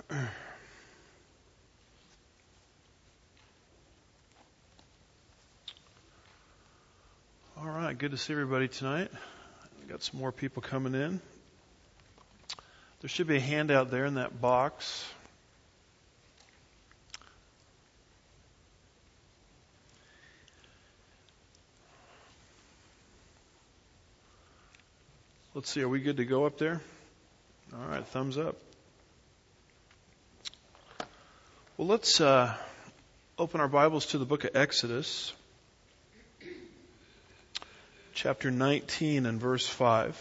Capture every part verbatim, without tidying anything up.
All right, good to see everybody tonight. We've got some more people coming in. There should be a handout there in that box. Let's see, are we good to go up there? All right, thumbs up. Well, let's uh, open our Bibles to the book of Exodus, chapter nineteen and verse five.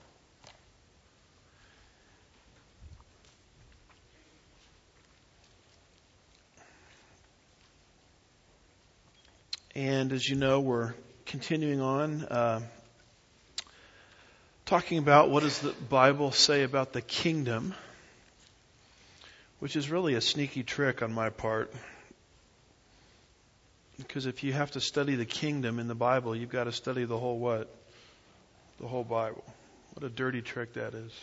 And as you know, we're continuing on uh, talking about what does the Bible say about the kingdom, which is really a sneaky trick on my part. Because if you have to study the kingdom in the Bible, you've got to study the whole what? The whole Bible. What a dirty trick that is.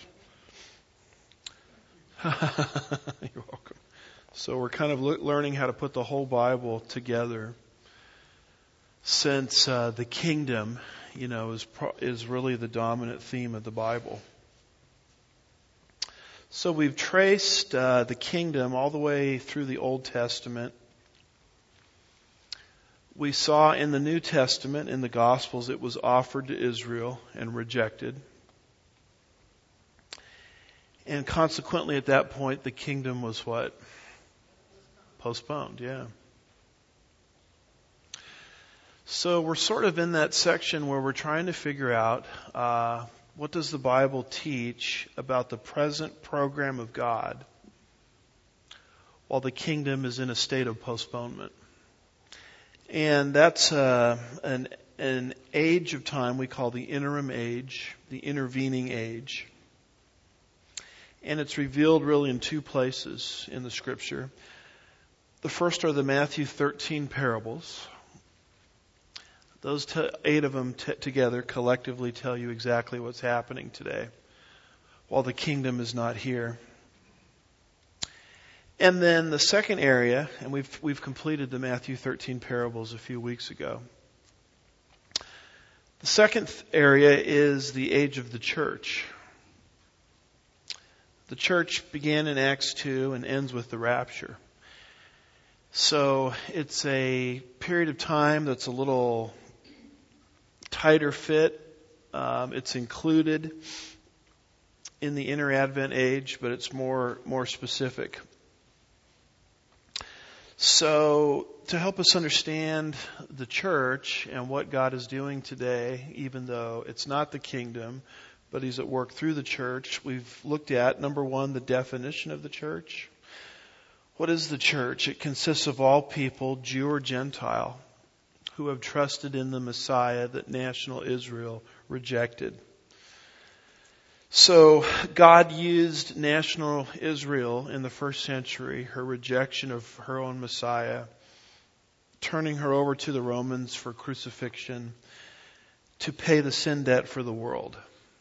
You're welcome. So we're kind of le- learning how to put the whole Bible together, since uh, the kingdom, you know, is pro- is really the dominant theme of the Bible. So we've traced uh, the kingdom all the way through the Old Testament. We saw in the New Testament, in the Gospels, it was offered to Israel and rejected. And consequently, at that point, the kingdom was what? Postponed, yeah. So we're sort of in that section where we're trying to figure out uh, what does the Bible teach about the present program of God while the kingdom is in a state of postponement. And that's uh, an, an age of time we call the interim age, the intervening age. And it's revealed really in two places in the Scripture. The first are the Matthew thirteen parables. Those t- eight of them t- together collectively tell you exactly what's happening today while the kingdom is not here. And then the second area, and we've we've completed the Matthew thirteen parables a few weeks ago. The second th- area is the age of the church. The church began in Acts two and ends with the rapture. So it's a period of time that's a little tighter fit. Um, it's included in the inner Advent age, but it's more more specific. So to help us understand the church and what God is doing today, even though it's not the kingdom, but He's at work through the church, we've looked at, number one, the definition of the church. What is the church? It consists of all people, Jew or Gentile, who have trusted in the Messiah that national Israel rejected. So God used national Israel in the first century, her rejection of her own Messiah, turning her over to the Romans for crucifixion, to pay the sin debt for the world.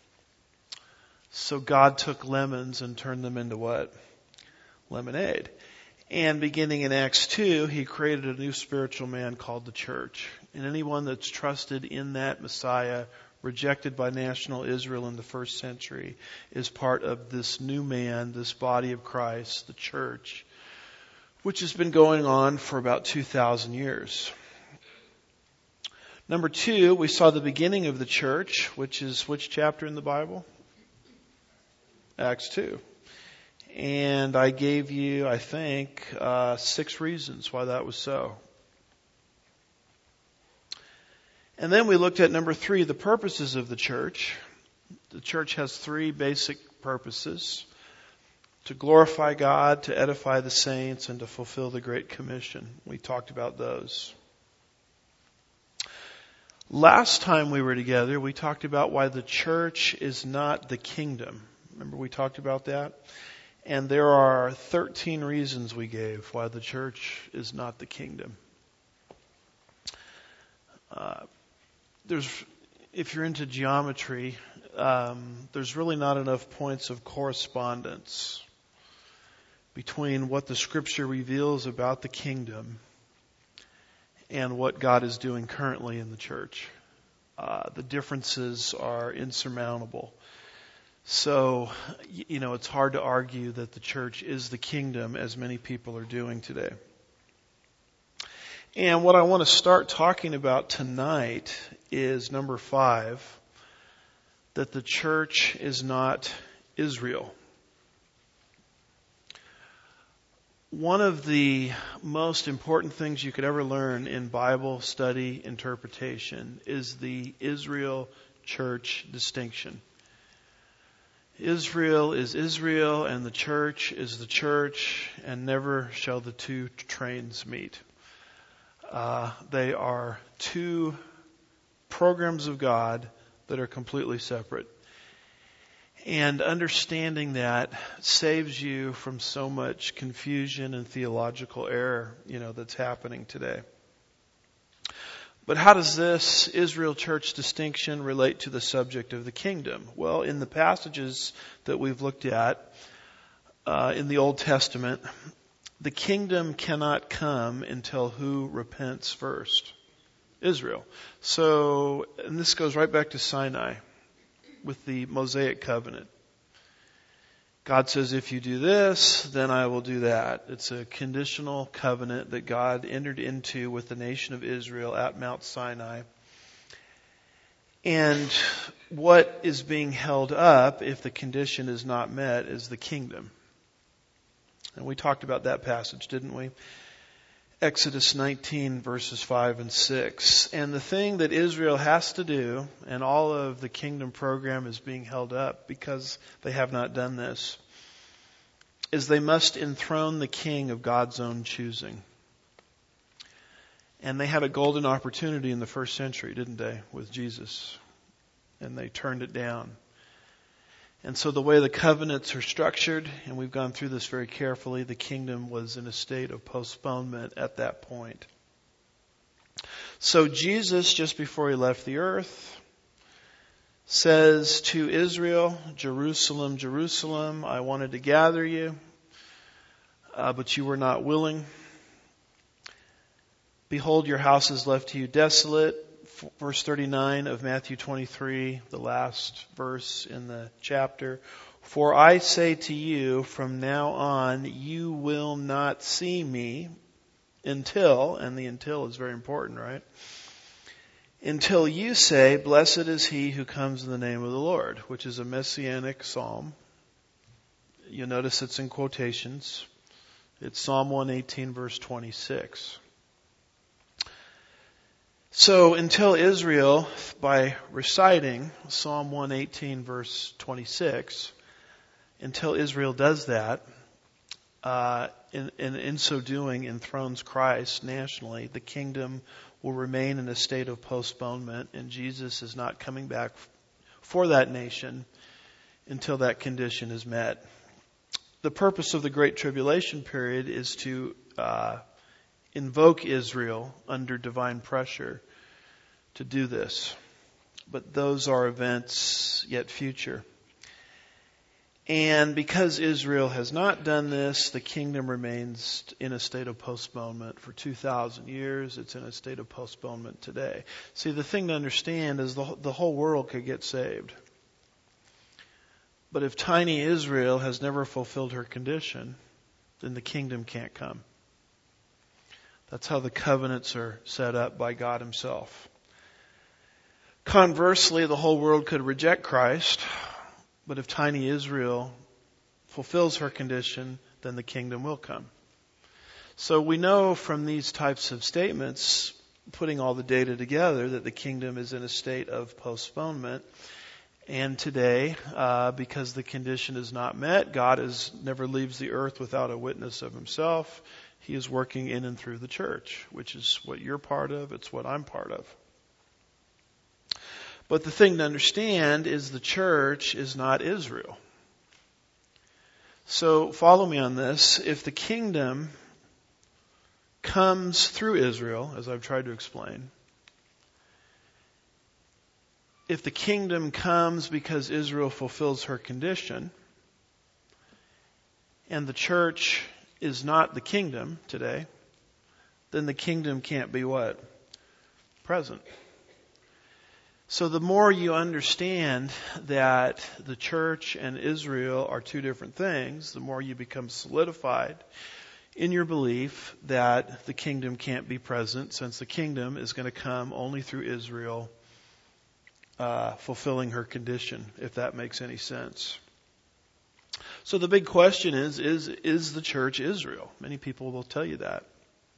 So God took lemons and turned them into what? Lemonade. And beginning in Acts two, He created a new spiritual man called the church. And anyone that's trusted in that Messiah, rejected by national Israel in the first century, is part of this new man, this body of Christ, the church, which has been going on for about two thousand years. Number two, we saw the beginning of the church, which is which chapter in the Bible? Acts two. And I gave you, I think, uh, six reasons why that was so. And then we looked at number three, the purposes of the church. The church has three basic purposes: to glorify God, to edify the saints, and to fulfill the Great Commission. We talked about those. Last time we were together, we talked about why the church is not the kingdom. Remember we talked about that? And there are thirteen reasons we gave why the church is not the kingdom. Uh, there's, if you're into geometry, um, there's really not enough points of correspondence between what the Scripture reveals about the kingdom and what God is doing currently in the church. Uh, the differences are insurmountable. So, you know, it's hard to argue that the church is the kingdom as many people are doing today. And what I want to start talking about tonight is number five, that the church is not Israel. One of the most important things you could ever learn in Bible study interpretation is the Israel church distinction. Israel is Israel and the church is the church, and never shall the two trains meet. Uh, they are two programs of God that are completely separate. And understanding that saves you from so much confusion and theological error, you know, that's happening today. But how does this Israel church distinction relate to the subject of the kingdom? Well, in the passages that we've looked at uh, in the Old Testament, the kingdom cannot come until who repents first? Israel. So, and this goes right back to Sinai with the Mosaic covenant. God says, if you do this, then I will do that. It's a conditional covenant that God entered into with the nation of Israel at Mount Sinai. And what is being held up if the condition is not met is the kingdom. And we talked about that passage, didn't we? Exodus nineteen verses five and six. And the thing that Israel has to do, and all of the kingdom program is being held up because they have not done this, is they must enthrone the king of God's own choosing. And they had a golden opportunity in the first century, didn't they, with Jesus? And they turned it down. And so the way the covenants are structured, and we've gone through this very carefully, the kingdom was in a state of postponement at that point. So Jesus, just before he left the earth, says to Israel, Jerusalem, Jerusalem, I wanted to gather you, uh, but you were not willing. Behold, your house is left to you desolate. Verse thirty-nine of Matthew twenty-three, the last verse in the chapter. For I say to you, from now on, you will not see me until, and the until is very important, right? Until you say, blessed is he who comes in the name of the Lord, which is a messianic psalm. You'll notice it's in quotations. It's Psalm one eighteen, verse twenty-six. So until Israel, by reciting Psalm one eighteen verse twenty-six, until Israel does that, uh, and in, in, in so doing enthrones Christ nationally, the kingdom will remain in a state of postponement, and Jesus is not coming back for that nation until that condition is met. The purpose of the Great Tribulation period is to uh, invoke Israel under divine pressure to do this. But those are events yet future. And because Israel has not done this, the kingdom remains in a state of postponement for two thousand years. It's in a state of postponement today. See, the thing to understand is the, the whole world could get saved. But if tiny Israel has never fulfilled her condition, then the kingdom can't come. That's how the covenants are set up by God himself. Conversely, the whole world could reject Christ, but if tiny Israel fulfills her condition, then the kingdom will come. So we know from these types of statements, putting all the data together, that the kingdom is in a state of postponement. And today, uh, because the condition is not met, God is never leaves the earth without a witness of himself. He is working in and through the church, which is what you're part of. It's what I'm part of. But the thing to understand is the church is not Israel. So follow me on this. If the kingdom comes through Israel, as I've tried to explain, if the kingdom comes because Israel fulfills her condition, and the church is not the kingdom today, then the kingdom can't be what? Present. So the more you understand that the church and Israel are two different things, the more you become solidified in your belief that the kingdom can't be present, since the kingdom is going to come only through Israel uh, fulfilling her condition, if that makes any sense. So the big question is, is, is the church Israel? Many people will tell you that.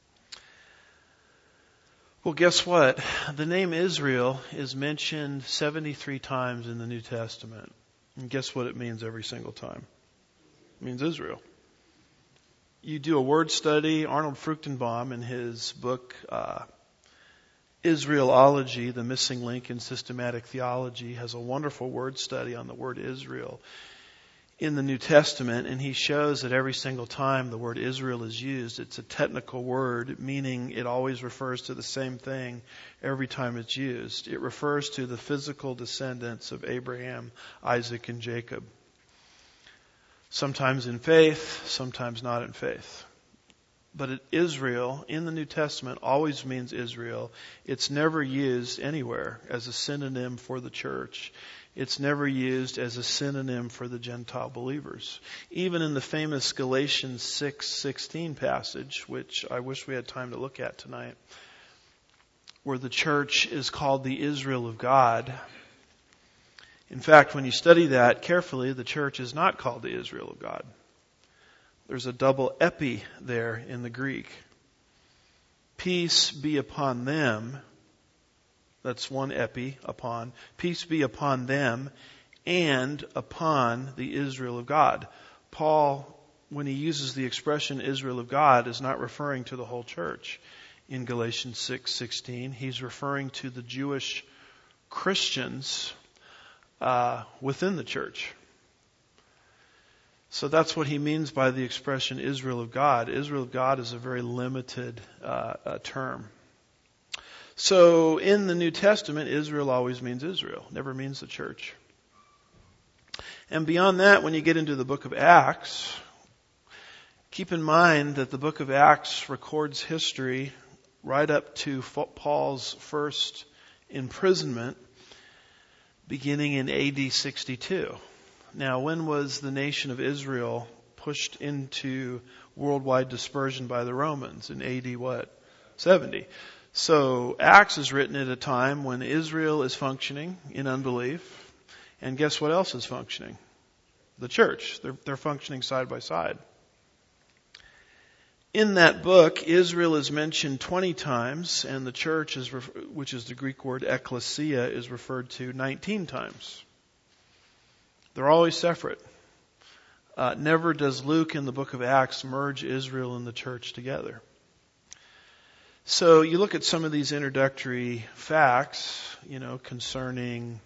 Well, guess what? The name Israel is mentioned seventy-three times in the New Testament. And guess what it means every single time? It means Israel. You do a word study. Arnold Fruchtenbaum, in his book, uh, Israelology, the missing link in systematic theology, has a wonderful word study on the word Israel in the New Testament, and he shows that every single time the word Israel is used, it's a technical word, meaning it always refers to the same thing every time it's used. It refers to the physical descendants of Abraham, Isaac, and Jacob. Sometimes in faith, sometimes not in faith. But it, Israel in the New Testament always means Israel. It's never used anywhere as a synonym for the church. It's never used as a synonym for the Gentile believers. Even in the famous Galatians six sixteen passage, which I wish we had time to look at tonight, where the church is called the Israel of God. In fact, when you study that carefully, the church is not called the Israel of God. There's a double epi there in the Greek. Peace be upon them. That's one epi, upon. Peace be upon them and upon the Israel of God. Paul, when he uses the expression Israel of God, is not referring to the whole church. In Galatians six sixteen, he's referring to the Jewish Christians uh, within the church. So that's what he means by the expression Israel of God. Israel of God is a very limited uh, uh, term. So in the New Testament, Israel always means Israel, never means the church. And beyond that, when you get into the book of Acts, keep in mind that the book of Acts records history right up to Paul's first imprisonment, beginning in A D sixty-two. Now, when was the nation of Israel pushed into worldwide dispersion by the Romans? In A D what? seventy. So Acts is written at a time when Israel is functioning in unbelief. And guess what else is functioning? The church. They're, they're functioning side by side. In that book, Israel is mentioned twenty times, and the church, is, which is the Greek word ecclesia, is referred to nineteen times. They're always separate. Uh, never does Luke in the book of Acts merge Israel and the church together. So you look at some of these introductory facts, you know, concerning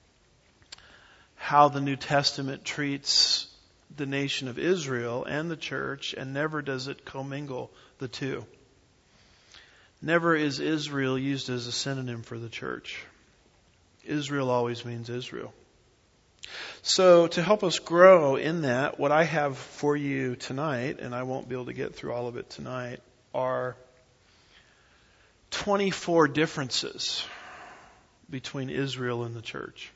how the New Testament treats the nation of Israel and the church, and never does it commingle the two. Never is Israel used as a synonym for the church. Israel always means Israel. So to help us grow in that, what I have for you tonight, and I won't be able to get through all of it tonight, are twenty-four differences between Israel and the church.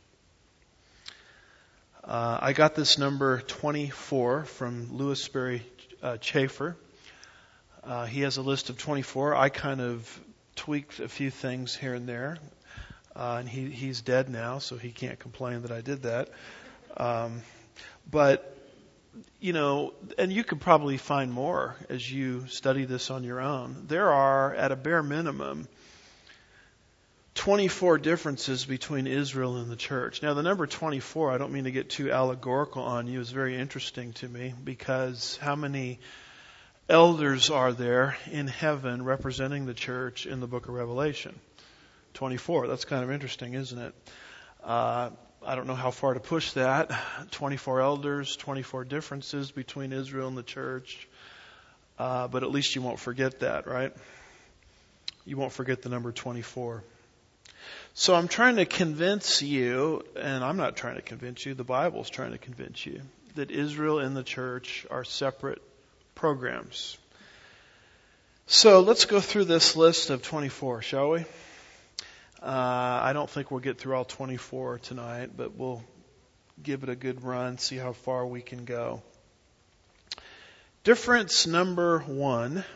Uh, I got this number twenty-four from Louis Sperry uh, Chafer. Uh, he has a list of twenty-four. I kind of tweaked a few things here and there. Uh, and he, he's dead now, so he can't complain that I did that. Um, but, you know, and you could probably find more as you study this on your own. There are, at a bare minimum, twenty-four differences between Israel and the church. Now, the number twenty-four, I don't mean to get too allegorical on you, is very interesting to me, because how many elders are there in heaven representing the church in the book of Revelation? twenty-four. That's kind of interesting, isn't it? Uh, I don't know how far to push that. twenty-four elders, twenty-four differences between Israel and the church. Uh, but at least you won't forget that, right? You won't forget the number twenty-four. So I'm trying to convince you, and I'm not trying to convince you, the Bible's trying to convince you, that Israel and the church are separate programs. So let's go through this list of twenty-four, shall we? Uh, I don't think we'll get through all twenty-four tonight, but we'll give it a good run, see how far we can go. Difference number one.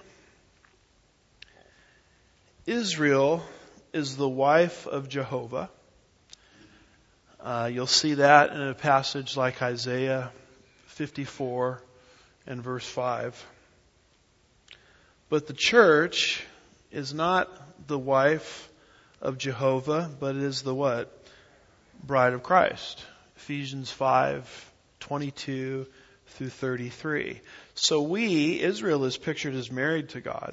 Israel is the wife of Jehovah. Uh, you'll see that in a passage like Isaiah fifty-four and verse five. But the church is not the wife of Jehovah, but it is the what? Bride of Christ. Ephesians five twenty-two through thirty-three. So we, Israel is pictured as married to God.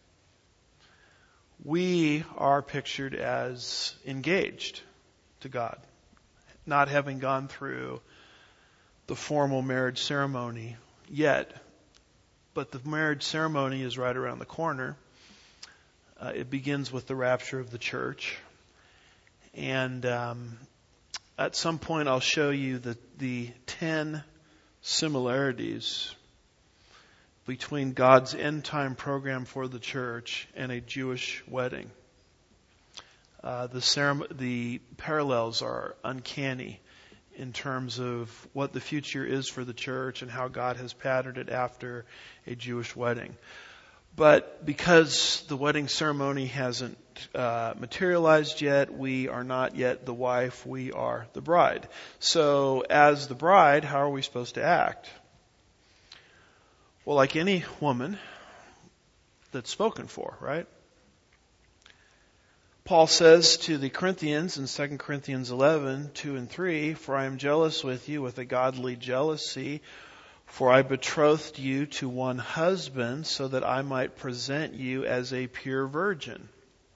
We are pictured as engaged to God, not having gone through the formal marriage ceremony yet. But the marriage ceremony is right around the corner. Uh, it begins with the rapture of the church. And um, at some point I'll show you the, the ten similarities between God's end time program for the church and a Jewish wedding. Uh, the, ceremony, the parallels are uncanny in terms of what the future is for the church and how God has patterned it after a Jewish wedding. But because the wedding ceremony hasn't uh, materialized yet, we are not yet the wife, we are the bride. So as the bride, how are we supposed to act? Well, like any woman that's spoken for, right? Paul says to the Corinthians in Second Corinthians eleven, two and three, "For I am jealous with you with a godly jealousy, for I betrothed you to one husband so that I might present you as a pure virgin.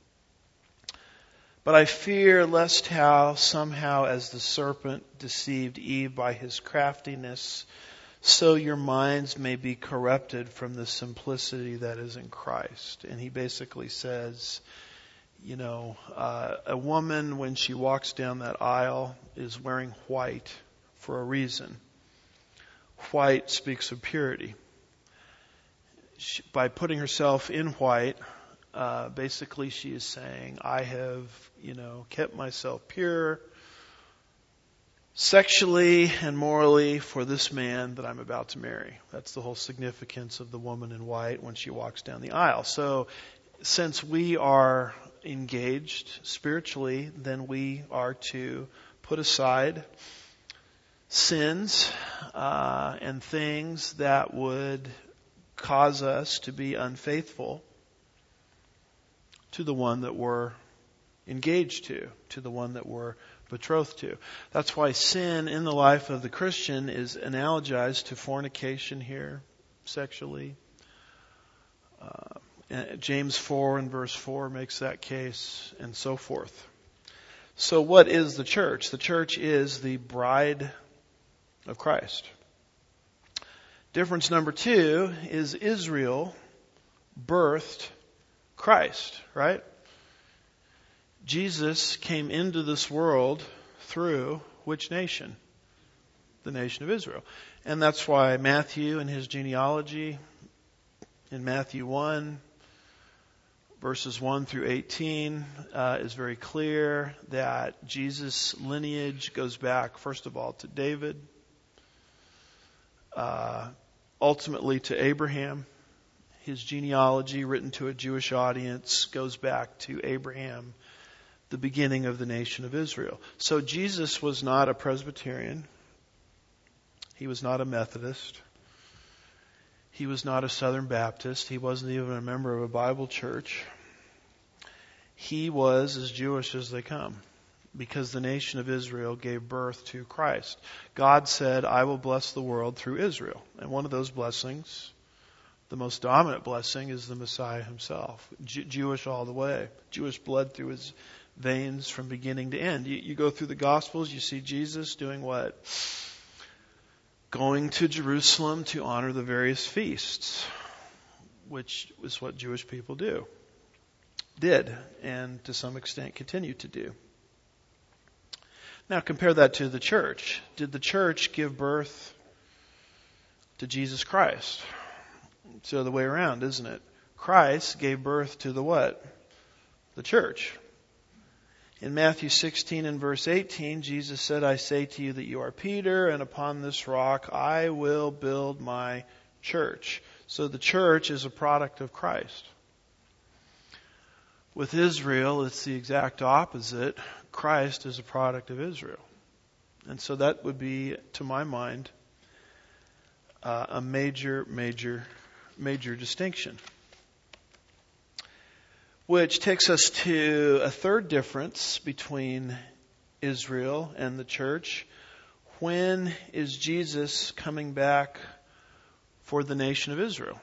But I fear lest how somehow as the serpent deceived Eve by his craftiness, so your minds may be corrupted from the simplicity that is in Christ." And he basically says, you know, uh, a woman when she walks down that aisle is wearing white for a reason. White speaks of purity. She, by putting herself in white, uh, basically she is saying, I have, you know, kept myself pure sexually and morally for this man that I'm about to marry. That's the whole significance of the woman in white when she walks down the aisle. So since we are engaged spiritually, then we are to put aside sins uh, and things that would cause us to be unfaithful to the one that we're engaged to, to the one that we're betrothed to. That's why sin in the life of the Christian is analogized to fornication here, sexually. Uh, James four and verse four makes that case, and so forth. So what is the church? The church is the bride of Christ. Difference number two is Israel birthed Christ, right? Jesus came into this world through which nation? The nation of Israel. And that's why Matthew in his genealogy, in Matthew one, verses one through eighteen, uh, is very clear that Jesus' lineage goes back, first of all, to David, uh, ultimately to Abraham. His genealogy, written to a Jewish audience, goes back to Abraham, the beginning of the nation of Israel. So Jesus was not a Presbyterian. He was not a Methodist. He was not a Southern Baptist. He wasn't even a member of a Bible church. He was as Jewish as they come, because the nation of Israel gave birth to Christ. God said, I will bless the world through Israel. And one of those blessings, the most dominant blessing, is the Messiah himself. Jew- Jewish all the way. Jewish blood through his veins from beginning to end. You, you go through the Gospels, you see Jesus doing what? Going to Jerusalem to honor the various feasts, which is what Jewish people do, did, and to some extent continue to do. Now compare that to the church. Did the church give birth to Jesus Christ. It's the other way around, isn't it? Christ gave birth to the what? The church. In Matthew sixteen and verse eighteen, Jesus said, I say to you that you are Peter, and upon this rock I will build my church. So the church is a product of Christ. With Israel, it's the exact opposite. Christ is a product of Israel. And so that would be, to my mind, uh, a major, major, major distinction. Which takes us to a third difference between Israel and the church. When is Jesus coming back for the nation of Israel?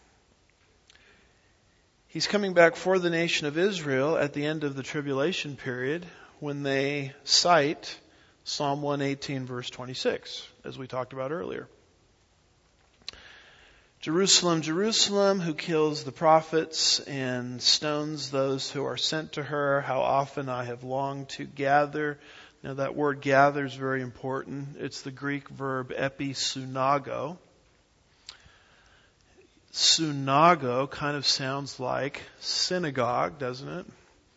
He's coming back for the nation of Israel at the end of the tribulation period when they cite Psalm one eighteen verse twenty-six, as we talked about earlier. Jerusalem, Jerusalem, who kills the prophets and stones those who are sent to her, how often I have longed to gather. Now that word gather is very important. It's the Greek verb episunago. Sunago kind of sounds like synagogue, doesn't it?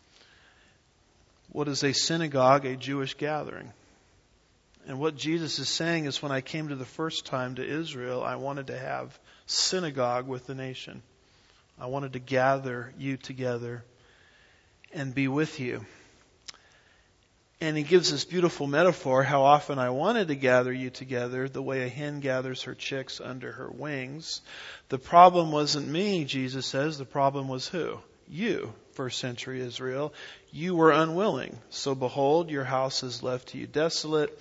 What is a synagogue? A Jewish gathering. And what Jesus is saying is, when I came to the first time to Israel, I wanted to have synagogue with the nation. I wanted to gather you together and be with you. And he gives this beautiful metaphor, how often I wanted to gather you together, the way a hen gathers her chicks under her wings. The problem wasn't me, Jesus says. The problem was who? You, first century Israel. You were unwilling. So behold, your house is left to you desolate.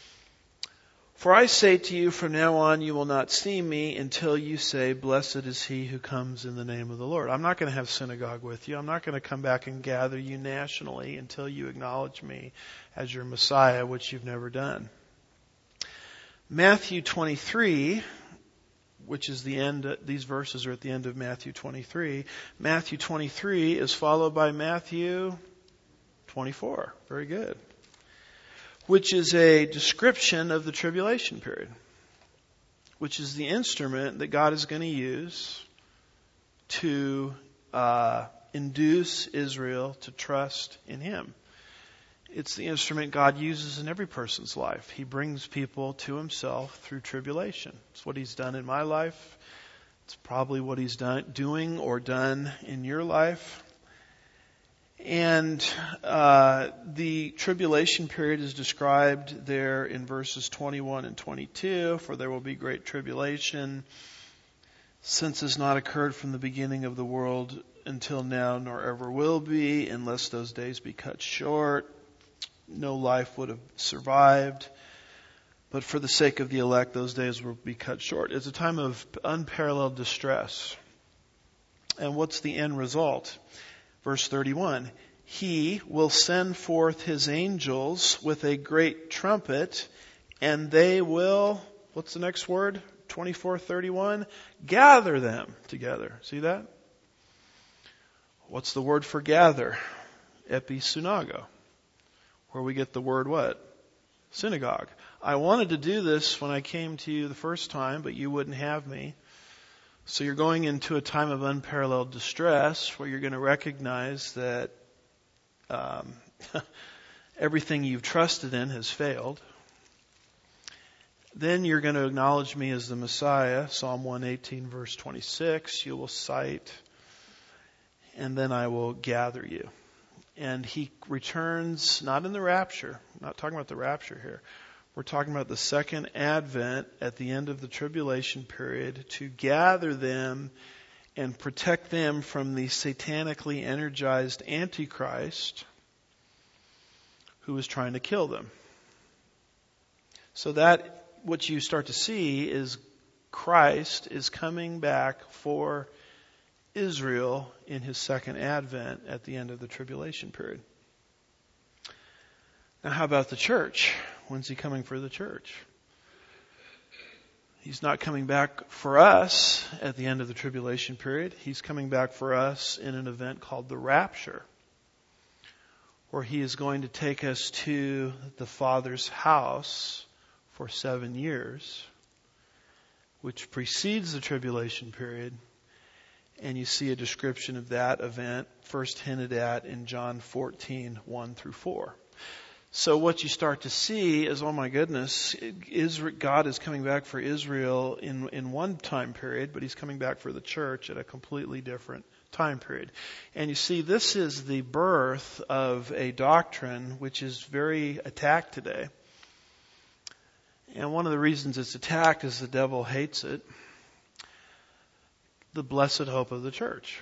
For I say to you, from now on you will not see me until you say, blessed is he who comes in the name of the Lord. I'm not going to have synagogue with you. I'm not going to come back and gather you nationally until you acknowledge me as your Messiah, which you've never done. Matthew twenty-three, which is the end, these verses are at the end of Matthew twenty-three. Matthew twenty-three is followed by Matthew twenty-four. Very good. Which is a description of the tribulation period, which is the instrument that God is going to use to uh, induce Israel to trust in Him. It's the instrument God uses in every person's life. He brings people to Himself through tribulation. It's what He's done in my life. It's probably what He's done, doing or done in your life. And uh, the tribulation period is described there in verses twenty-one and twenty-two. For there will be great tribulation, since has not occurred from the beginning of the world until now, nor ever will be, unless those days be cut short. No life would have survived. But for the sake of the elect, those days will be cut short. It's a time of unparalleled distress. And what's the end result? Verse thirty-one, He will send forth His angels with a great trumpet, and they will, what's the next word? twenty-four thirty-one, gather them together. See that? What's the word for gather? Episunago. Where we get the word what? Synagogue. I wanted to do this when I came to you the first time, but you wouldn't have me. So you're going into a time of unparalleled distress where you're going to recognize that um, everything you've trusted in has failed. Then you're going to acknowledge me as the Messiah, Psalm one eighteen verse twenty-six. You will cite, and then I will gather you. And He returns, not in the rapture. I'm not talking about the rapture here. We're talking about the second advent at the end of the tribulation period to gather them and protect them from the satanically energized Antichrist who is trying to kill them. So that, what you start to see is Christ is coming back for Israel in His second advent at the end of the tribulation period. Now how about the church? When's He coming for the church? He's not coming back for us at the end of the tribulation period. He's coming back for us in an event called the rapture, where He is going to take us to the Father's house for seven years. which precedes the tribulation period. And you see a description of that event first hinted at in John fourteen, one through four. So what you start to see is, oh my goodness, Israel, God is coming back for Israel in, in one time period, but He's coming back for the church at a completely different time period. And you see, this is the birth of a doctrine which is very attacked today. And one of the reasons it's attacked is the devil hates it. The blessed hope of the church.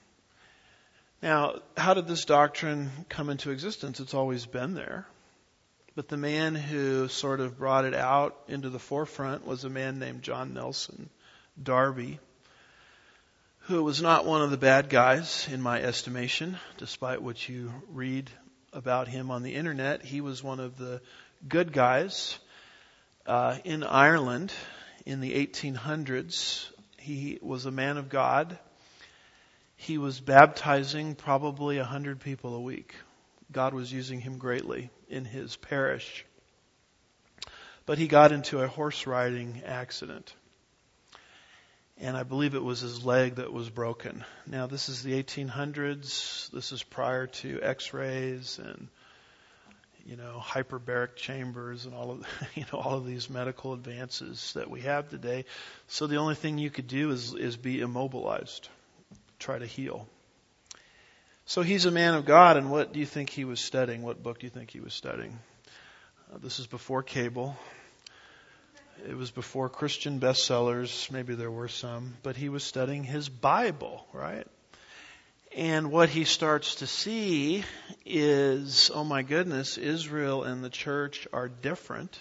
Now, how did this doctrine come into existence? It's always been there. But the man who sort of brought it out into the forefront was a man named John Nelson Darby, who was not one of the bad guys in my estimation, despite what you read about him on the internet. He was one of the good guys uh, in Ireland in the eighteen hundreds. He was a man of God. He was baptizing probably a hundred people a week. God was using him greatly in his parish. But he got into a horse riding accident. And I believe it was his leg that was broken. Now, this is the eighteen hundreds. This is prior to x-rays and, you know, hyperbaric chambers and all of, you know, all of these medical advances that we have today. So the only thing you could do is, is be immobilized, try to heal. So he's a man of God, and what do you think he was studying? What book do you think he was studying? Uh, this is before cable. It was before Christian bestsellers. Maybe there were some, but he was studying his Bible, right? And what he starts to see is, oh my goodness, Israel and the church are different,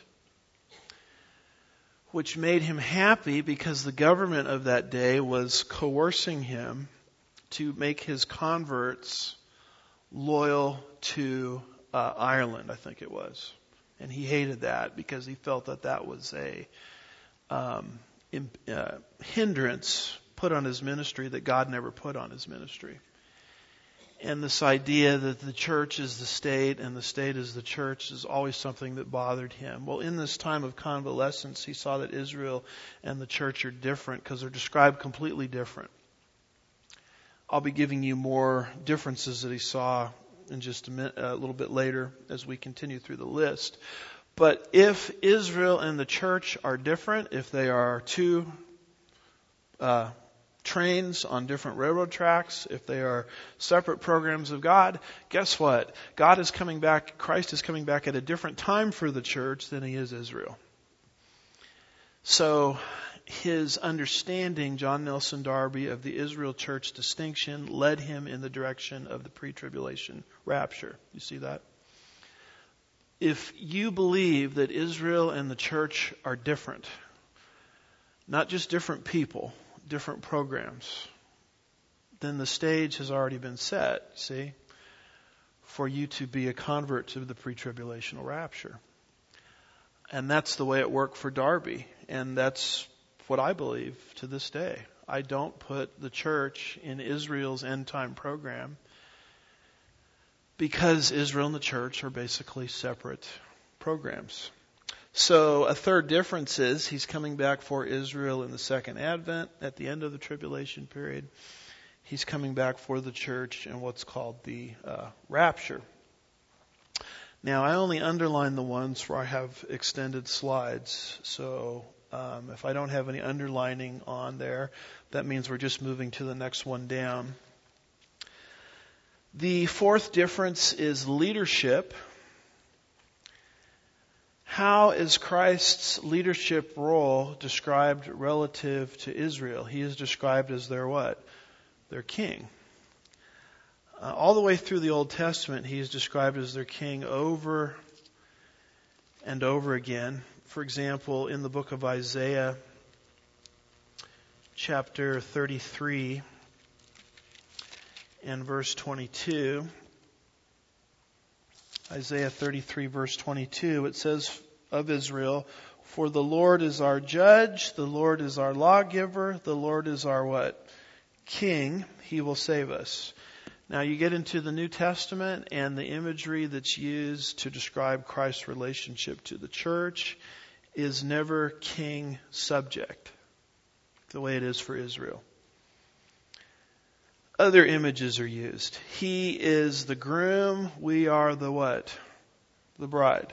which made him happy because the government of that day was coercing him to make his converts loyal to uh, Ireland, I think it was. And he hated that because he felt that that was a um, in, uh, hindrance put on his ministry that God never put on his ministry. And this idea that the church is the state and the state is the church is always something that bothered him. Well, in this time of convalescence, he saw that Israel and the church are different because they're described completely different. I'll be giving you more differences that he saw in just a, minute, a little bit later as we continue through the list. But if Israel and the church are different, if they are two uh, trains on different railroad tracks, if they are separate programs of God, guess what? God is coming back, Christ is coming back at a different time for the church than he is Israel. So his understanding, John Nelson Darby, of the Israel church distinction led him in the direction of the pre-tribulation rapture. You see that? If you believe that Israel and the church are different, not just different people, different programs, then the stage has already been set, see, for you to be a convert to the pre-tribulational rapture. And that's the way it worked for Darby. And that's what I believe to this day. I don't put the church in Israel's end time program because Israel and the church are basically separate programs. So a third difference is he's coming back for Israel in the second advent at the end of the tribulation period. He's coming back for the church in what's called the uh, rapture. Now, I only underline the ones where I have extended slides. So um, if I don't have any underlining on there, that means we're just moving to the next one down. The fourth difference is leadership. How is Christ's leadership role described relative to Israel? He is described as their what? Their king. Uh, all the way through the Old Testament, he is described as their king over and over again. For example, in the book of Isaiah, chapter thirty-three and verse twenty-two, Isaiah thirty-three, verse twenty-two, it says of Israel, "For the Lord is our judge, the Lord is our lawgiver, the Lord is our what? King, he will save us." Now you get into the New Testament and the imagery that's used to describe Christ's relationship to the church is never king subject. the way it is for Israel. Other images are used. He is the groom. We are the what? The bride.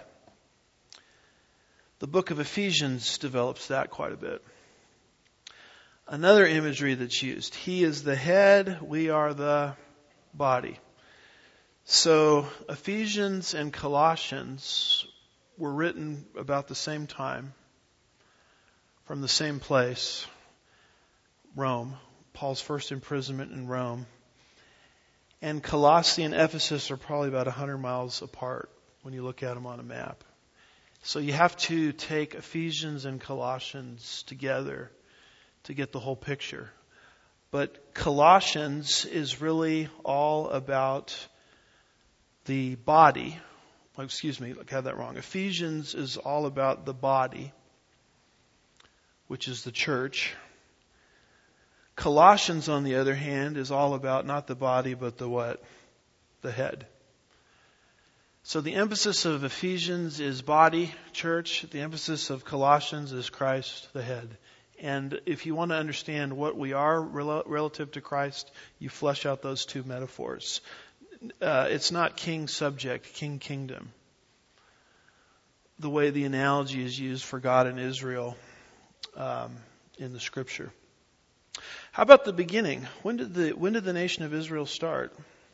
The book of Ephesians develops that quite a bit. Another imagery that's used. He is the head. We are the body. So Ephesians and Colossians were written about the same time, from the same place, Rome. Paul's first imprisonment in Rome. And Colossae and Ephesus are probably about one hundred miles apart when you look at them on a map. So you have to take Ephesians and Colossians together to get the whole picture. But Colossians is really all about the body. Oh, excuse me, I had that wrong. Ephesians is all about the body, which is the church. Colossians, on the other hand, is all about not the body, but the what? The head. So the emphasis of Ephesians is body, church. The emphasis of Colossians is Christ, the head. And if you want to understand what we are rel- relative to Christ, you flesh out those two metaphors. Uh, it's not king subject, king kingdom. The way the analogy is used for God and Israel um, in the Scripture. How about the beginning? When did the when did the nation of Israel start?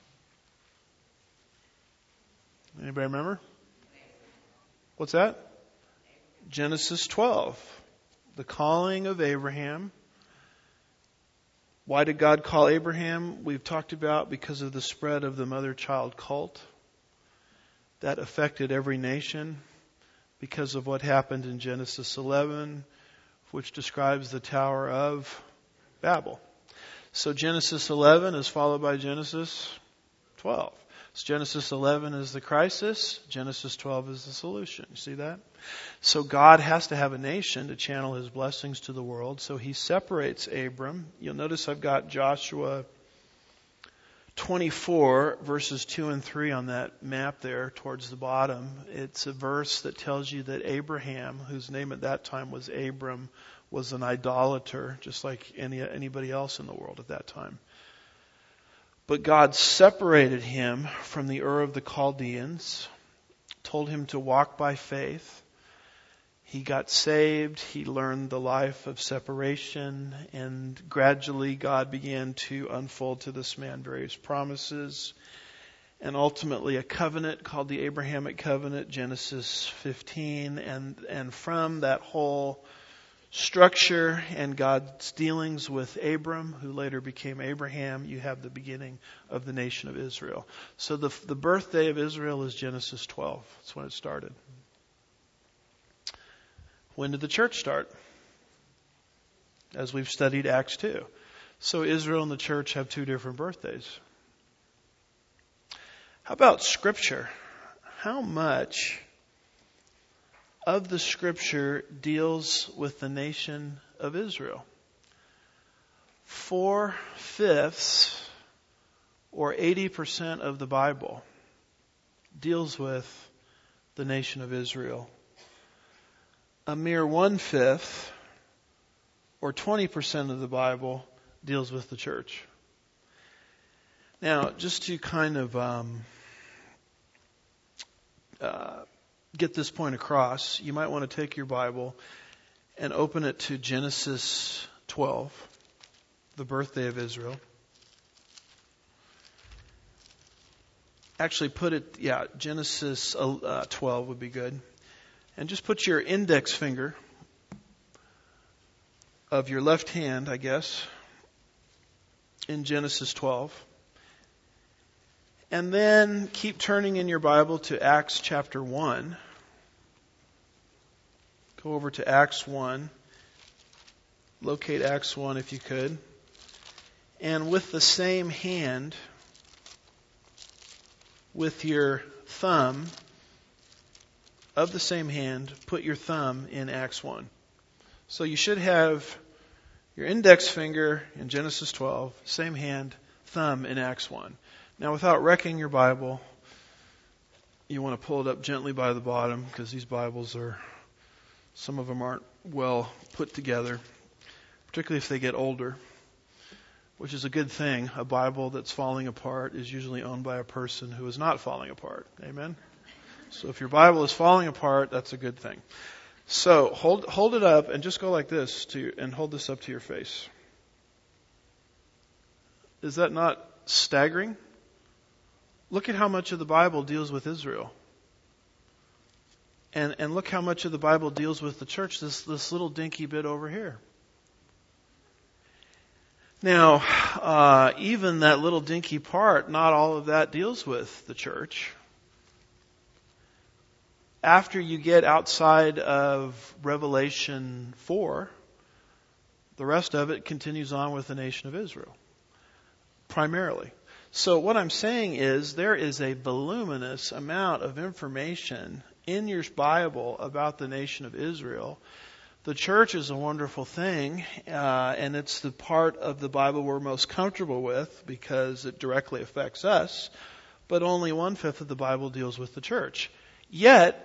Anybody remember? What's that? Genesis twelve. The calling of Abraham. Why did God call Abraham? We've talked about because of the spread of the mother-child cult. That affected every nation because of what happened in Genesis eleven, which describes the Tower of Babel. So Genesis eleven is followed by Genesis twelve. So Genesis eleven is the crisis. Genesis twelve is the solution. You see that? So God has to have a nation to channel His blessings to the world. So He separates Abram. You'll notice I've got Joshua twenty-four verses two and three on that map there towards the bottom. It's a verse that tells you that Abraham, whose name at that time was Abram, was an idolater, just like any anybody else in the world at that time. But God separated him from the Ur of the Chaldeans, told him to walk by faith. He got saved, he learned the life of separation, and gradually God began to unfold to this man various promises, and ultimately a covenant called the Abrahamic covenant, Genesis fifteen, and, and from that whole structure and God's dealings with Abram, who later became Abraham, you have the beginning of the nation of Israel. So the, the birthday of Israel is Genesis twelve. That's when it started. When did the church start? As we've studied Acts two. So Israel and the church have two different birthdays. How about Scripture? How much of the Scripture deals with the nation of Israel? Four-fifths or eighty percent of the Bible deals with the nation of Israel. A mere one-fifth or twenty percent of the Bible deals with the church. Now, just to kind of um, uh, get this point across, you might want to take your Bible and open it to Genesis twelve, the birthday of Israel. Actually, put it, yeah, Genesis uh, twelve would be good. And just put your index finger of your left hand, I guess, in Genesis twelve. And then keep turning in your Bible to Acts chapter one. Go over to Acts one. Locate Acts one if you could. And with the same hand, with your thumb, of the same hand, put your thumb in Acts one. So you should have your index finger in Genesis twelve, same hand, thumb in Acts one. Now, without wrecking your Bible, you want to pull it up gently by the bottom, because these Bibles are, some of them aren't well put together. particularly if they get older, which is a good thing. A Bible that's falling apart is usually owned by a person who is not falling apart. Amen? So if your Bible is falling apart, that's a good thing. So hold hold it up and just go like this to your, and hold this up to your face. Is that not staggering? Look at how much of the Bible deals with Israel. And and look how much of the Bible deals with the church, this this little dinky bit over here. Now, uh, even that little dinky part, not all of that deals with the church. After you get outside of Revelation four, the rest of it continues on with the nation of Israel, primarily. So what I'm saying is there is a voluminous amount of information in your Bible about the nation of Israel. The church is a wonderful thing, uh, and it's the part of the Bible we're most comfortable with because it directly affects us, but only one-fifth of the Bible deals with the church. Yet,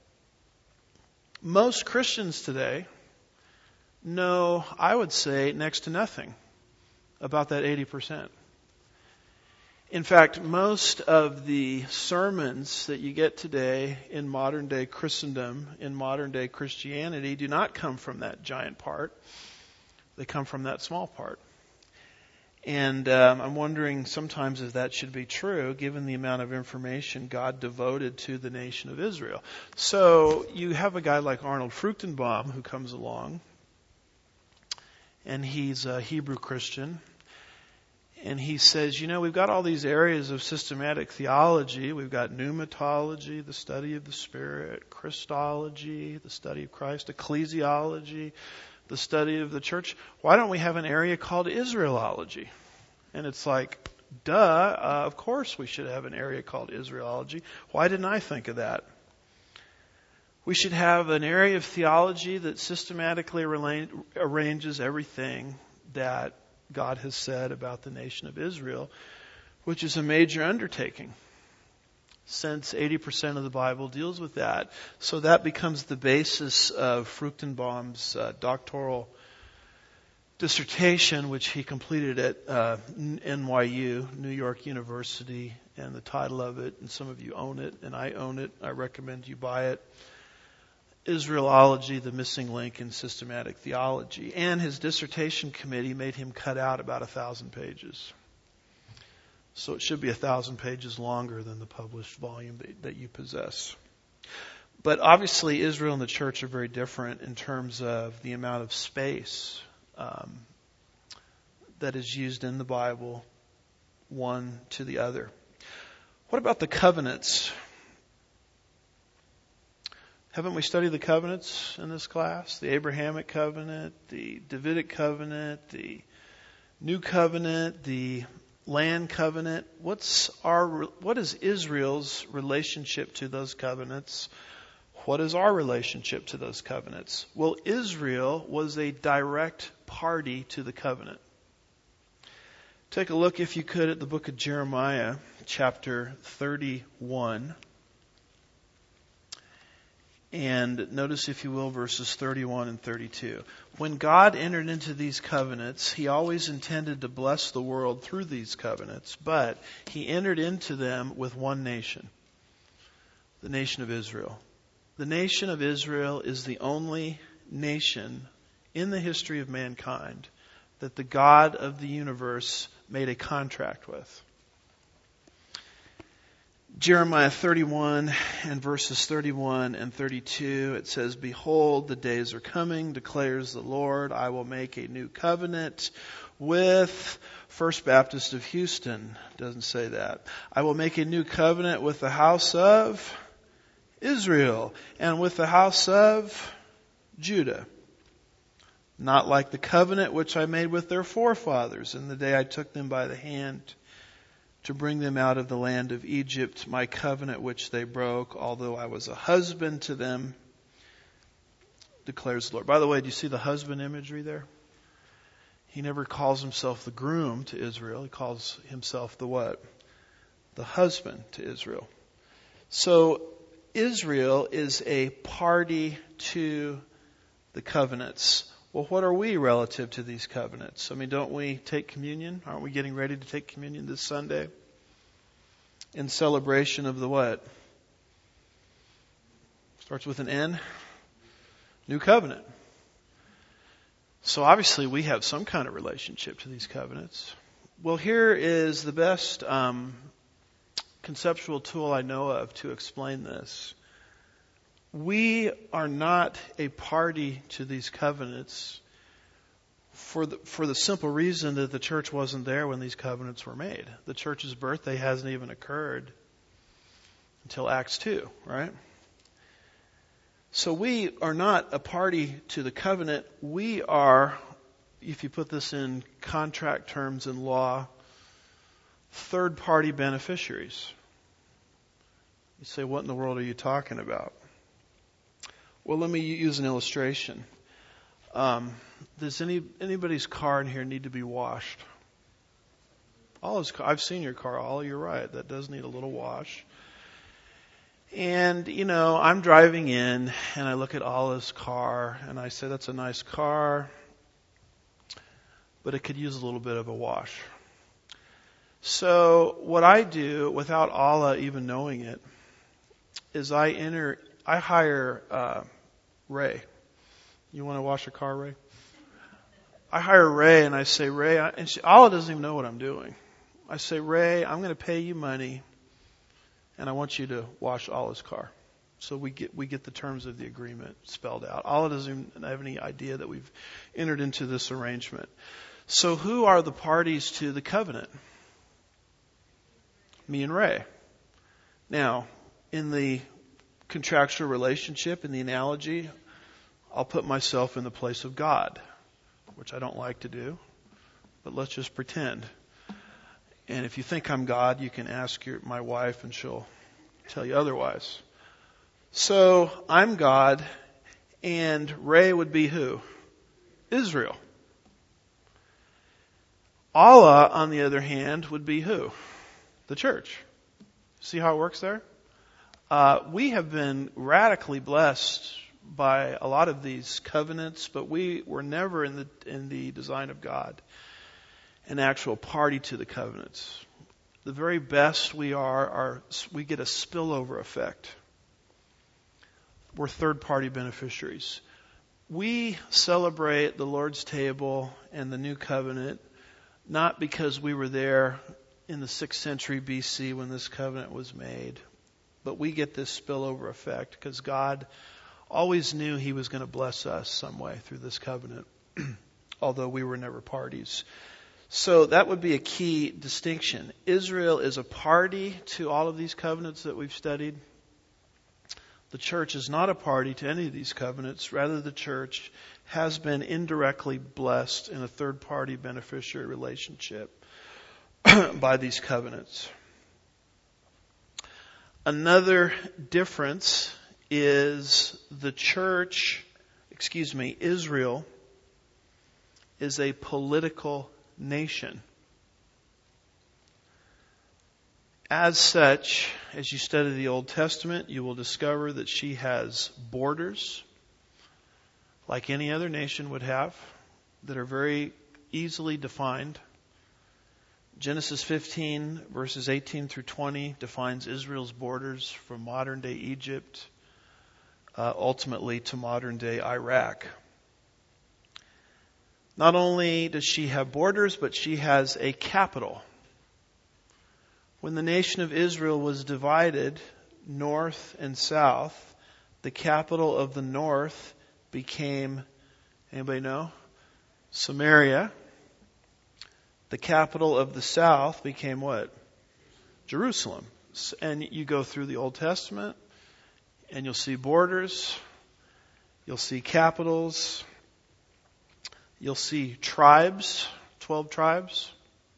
most Christians today know, I would say, next to nothing about that eighty percent. In fact, most of the sermons that you get today in modern day Christendom, in modern day Christianity, do not come from that giant part. They come from that small part. And um, I'm wondering sometimes if that should be true, given the amount of information God devoted to the nation of Israel. So you have a guy like Arnold Fruchtenbaum who comes along, and he's a Hebrew Christian. And he says, you know, we've got all these areas of systematic theology. We've got pneumatology, the study of the Spirit, Christology, the study of Christ, ecclesiology, the study of the church. Why don't we have an area called Israelology? And it's like, duh, uh, of course we should have an area called Israelology. Why didn't I think of that? We should have an area of theology that systematically arranges everything that God has said about the nation of Israel, which is a major undertaking, since eighty percent of the Bible deals with that. So that becomes the basis of Fruchtenbaum's uh, doctoral dissertation, which he completed at uh, N Y U, New York University, and the title of it, and some of you own it, and I own it. I recommend you buy it. Israelology, the missing link in systematic theology. And his dissertation committee made him cut out about a thousand pages. So it should be a thousand pages longer than the published volume that, that you possess. But obviously Israel and the church are very different in terms of the amount of space um, that is used in the Bible, one to the other. What about the covenants? Haven't we studied the covenants in this class? The Abrahamic covenant, the Davidic covenant, the New Covenant, the land covenant. What's our, what is Israel's relationship to those covenants? What is our relationship to those covenants? Well, Israel was a direct party to the covenant. Take a look, if you could, at the book of Jeremiah, chapter thirty-one. And notice, if you will, verses thirty-one and thirty-two. When God entered into these covenants, He always intended to bless the world through these covenants, but He entered into them with one nation, the nation of Israel. The nation of Israel is the only nation in the history of mankind that the God of the universe made a contract with. Jeremiah thirty-one and verses thirty-one and thirty-two, it says, "Behold, the days are coming, declares the Lord. I will make a new covenant with," First Baptist of Houston doesn't say that. "I will make a new covenant with the house of Israel and with the house of Judah. Not like the covenant which I made with their forefathers in the day I took them by the hand to bring them out of the land of Egypt, my covenant which they broke, although I was a husband to them, declares the Lord." By the way, do you see the husband imagery there? He never calls himself the groom to Israel. He calls himself the what? The husband to Israel. So Israel is a party to the covenants. Well, what are we relative to these covenants? I mean, don't we take communion? Aren't we getting ready to take communion this Sunday? In celebration of the what? Starts with an N. New covenant. So obviously we have some kind of relationship to these covenants. Well, here is the best um, conceptual tool I know of to explain this. We are not a party to these covenants for the, for the simple reason that the church wasn't there when these covenants were made. The church's birthday hasn't even occurred until Acts two, right? So we are not a party to the covenant. We are, if you put this in contract terms and law, third-party beneficiaries. You say, what in the world are you talking about? Well, let me use an illustration. Um, does any anybody's car in here need to be washed? All his, I've seen your car. All you're right. That does need a little wash. And, you know, I'm driving in and I look at Allah's car and I say, that's a nice car, but it could use a little bit of a wash. So what I do without Allah even knowing it is I enter, I hire uh, Ray. You want to wash a car, Ray? I hire Ray and I say, Ray, I, and she, Allah doesn't even know what I'm doing. I say, Ray, I'm going to pay you money and I want you to wash Allah's car. So we get we get the terms of the agreement spelled out. Allah doesn't even have any idea that we've entered into this arrangement. So who are the parties to the covenant? Me and Ray. Now, in the contractual relationship, in the analogy, I'll put myself in the place of God, which I don't like to do, but let's just pretend. And if you think I'm God, you can ask your, my wife and she'll tell you otherwise. So I'm God, and Ray would be who? Israel. Allah, on the other hand, would be who? The church. See how it works there? Uh, we have been radically blessed by a lot of these covenants, but we were never in the in the design of God an actual party to the covenants. The very best we are, are we get a spillover effect. We're third-party beneficiaries. We celebrate the Lord's table and the new covenant not because we were there in the sixth century B C when this covenant was made, but we get this spillover effect because God always knew He was going to bless us some way through this covenant, although we were never parties. So that would be a key distinction. Israel is a party to all of these covenants that we've studied. The church is not a party to any of these covenants. Rather, the church has been indirectly blessed in a third-party beneficiary relationship by these covenants. Another difference is the church, excuse me, Israel is a political nation. As such, as you study the Old Testament, you will discover that she has borders, like any other nation would have, that are very easily defined. Genesis fifteen, verses eighteen through twenty, defines Israel's borders from modern-day Egypt, uh, ultimately to modern-day Iraq. Not only does she have borders, but she has a capital. When the nation of Israel was divided north and south, the capital of the north became, anybody know? Samaria. The capital of the south became what? Jerusalem. And you go through the Old Testament and you'll see borders, you'll see capitals, you'll see tribes, twelve tribes,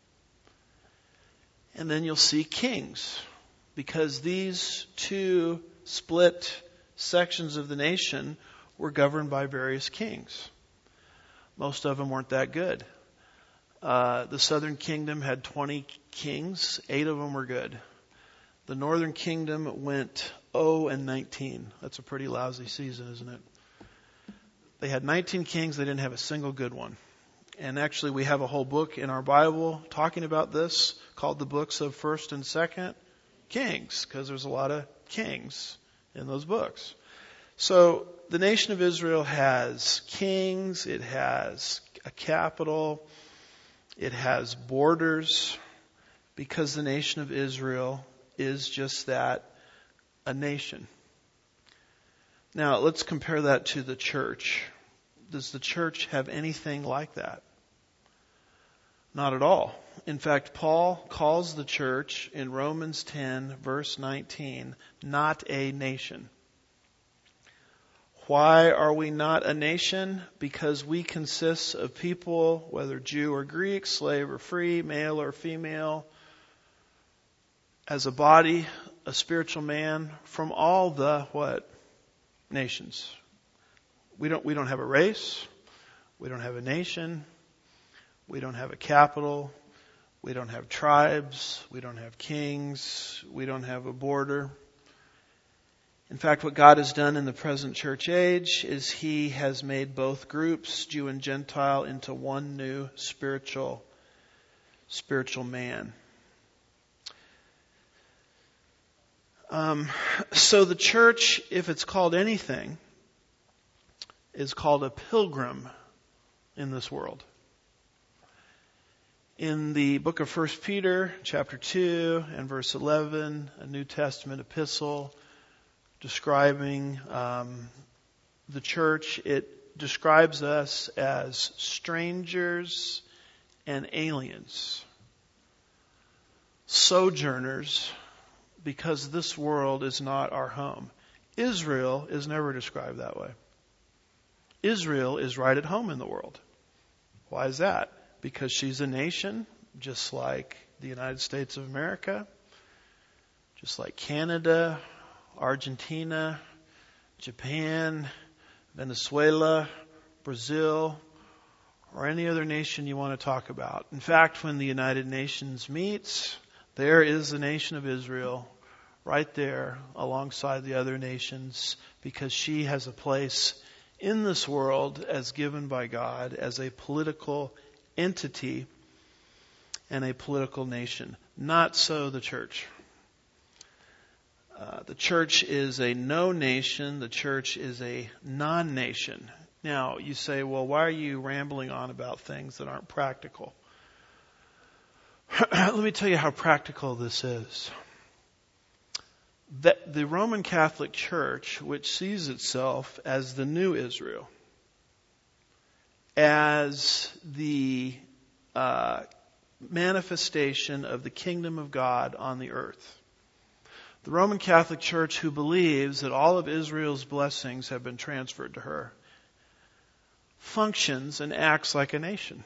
and then you'll see kings, because these two split sections of the nation were governed by various kings. Most of them weren't that good. Uh, the southern kingdom had twenty kings, eight of them were good. The northern kingdom went oh and nineteen. That's a pretty lousy season, isn't it? They had nineteen kings. They didn't have a single good one. And actually, we have a whole book in our Bible talking about this called the books of First and Second Kings, because there's a lot of kings in those books. So the nation of Israel has kings, it has a capital, it has borders, because the nation of Israel is just that, a nation. Now, let's compare that to the church. Does the church have anything like that? Not at all. In fact, Paul calls the church in Romans ten, verse nineteen, not a nation. Why are we not a nation? Because we consist of people, whether Jew or Greek, slave or free, male or female, as a body, a spiritual man, from all the what? Nations. We don't, we don't have a race. We don't have a nation. We don't have a capital. We don't have tribes. We don't have kings. We don't have a border. In fact, what God has done in the present church age is He has made both groups, Jew and Gentile, into one new spiritual, spiritual man. Um, so the church, if it's called anything, is called a pilgrim in this world. In the book of First Peter, chapter two and verse eleven, a New Testament epistle describing um, the church, it describes us as strangers and aliens, sojourners, because this world is not our home. Israel is never described that way. Israel is right at home in the world. Why is that? Because she's a nation, just like the United States of America, just like Canada, Argentina, Japan, Venezuela, Brazil, or any other nation you want to talk about. In fact, when the United Nations meets, there is the nation of Israel right there alongside the other nations, because she has a place in this world as given by God as a political entity and a political nation. Not so the church. Uh, the church is a no nation. The church is a non-nation. Now, you say, well, why are you rambling on about things that aren't practical? Let me tell you how practical this is. That the Roman Catholic Church, which sees itself as the new Israel, as the uh, manifestation of the kingdom of God on the earth. The Roman Catholic Church, who believes that all of Israel's blessings have been transferred to her, functions and acts like a nation.